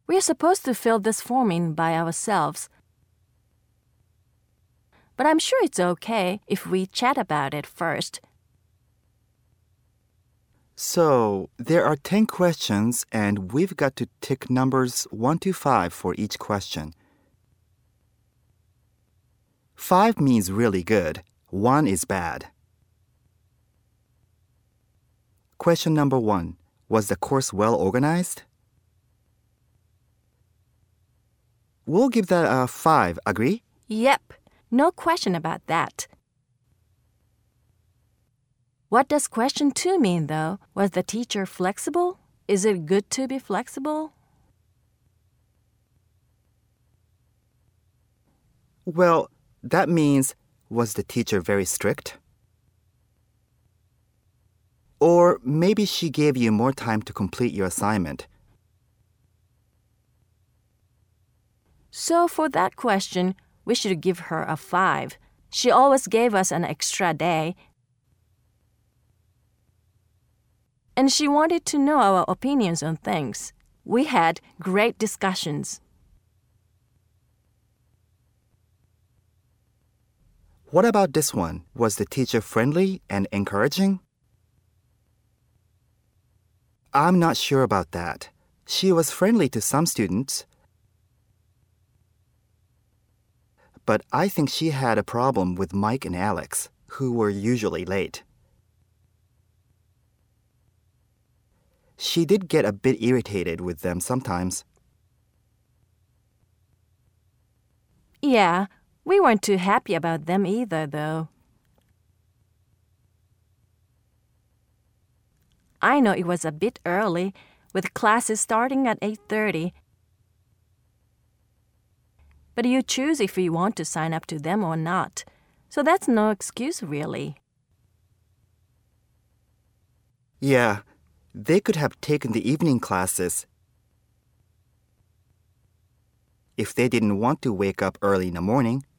We're supposed to fill this form in by ourselves. But I'm sure it's okay if we chat about it first. So, there are 10 questions and we've got to tick numbers 1 to 5 for each question. 5 means really good. 1 is bad. Question number 1. Was the course well organized? We'll give that a 5, agree? Yep, no question about that. What does question 2 mean, though? Was the teacher flexible? Is it good to be flexible? Well, that means, was the teacher very strict? Or maybe she gave you more time to complete your assignment. So for that question, we should give her a 5. She always gave us an extra day. And she wanted to know our opinions on things. We had great discussions. What about this one? Was the teacher friendly and encouraging? I'm not sure about that. She was friendly to some students, but I think she had a problem with Mike and Alex, who were usually late. She did get a bit irritated with them sometimes. Yeah, we weren't too happy about them either, though. I know it was a bit early, with classes starting at 8:30. But you choose if you want to sign up to them or not. So that's no excuse, really. Yeah, they could have taken the evening classes if they didn't want to wake up early in the morning.